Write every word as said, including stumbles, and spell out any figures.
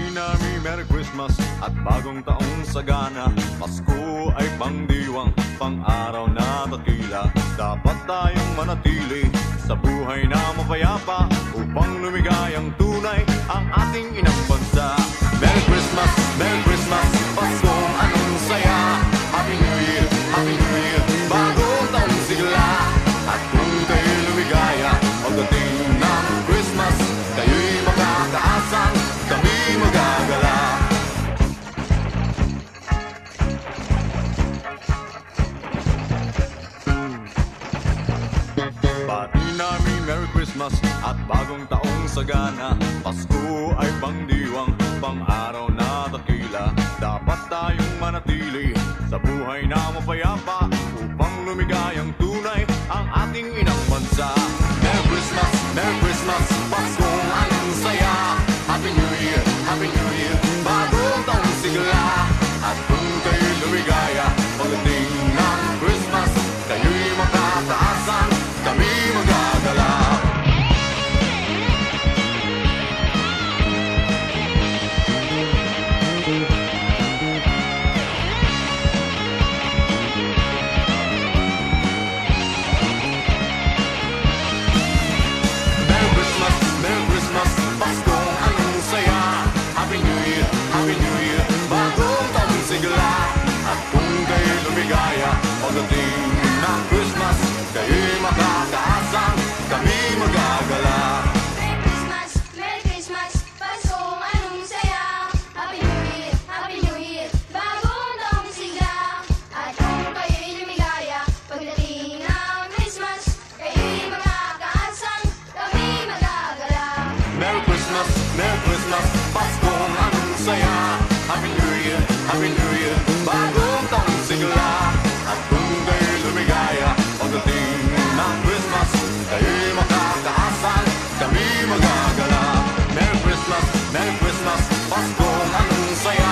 Nami, Merry Christmas at bagong taong sagana. Pasko ay pangdiwang, pang-araw na dakila. Dapat tayong manatili sa buhay na mapayapa upang lumigayang tunay ang ating inang bansa. Merry Christmas, Merry Christmas, Paskong anong saya. Happy New Year, Happy New Year, bagong taong sigla. At kung kayo'y lumigaya pagdating ng Christmas, kayo'y makakaasang kami magagala. Bati namin Merry Christmas at bagong taong sagana. Pasko ay pangdiwang, pang-araw na dakila. Dapat tayong manatili sa buhay na mapayapa upang lumigayang tunay ang ating inang bansa. Merry Christmas, Merry Christmas, Paskong anong saya. Happy New Year, Happy New Year, bagong taong sigla. At kung kayo'y lumigaya pagdating ng Christmas, kayo'y makakaasan kami magagala. Merry Christmas, Merry Christmas, Paskong anong saya. Happy New Year, Happy New Year, bagong taong sigla. At kung kayo'y lumigaya pagdating ng Christmas, kayo'y makakaasang kami magagala. Merry Christmas, Merry Christmas, Paskong anong saya. Happy New Year, Happy New Year, bagong taong sigla. At kung kayo'y lumigaya pagdating ng Christmas, kayo'y makakaasang kami magagala. Merry Christmas, Merry Christmas, Paskong anong saya. Happy New Year, Happy New Year, bagong taong sigla. At kung kayo'y lumigaya pagdating ng Christmas, kayo'y makakaasan kami magagala. Merry Christmas, Merry Christmas, Paskong anong saya.